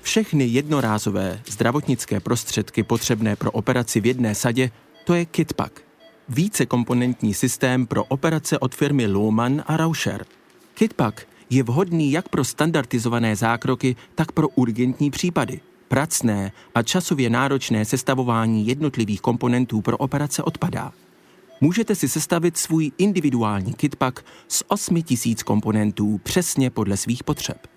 Všechny jednorázové zdravotnické prostředky potřebné pro operaci v jedné sadě, to je KitPak. Vícekomponentní systém pro operace od firmy Lohmann a Rauscher. KitPak je vhodný jak pro standardizované zákroky, tak pro urgentní případy. Pracné a časově náročné sestavování jednotlivých komponentů pro operace odpadá. Můžete si sestavit svůj individuální KitPak z 8 000 komponentů přesně podle svých potřeb.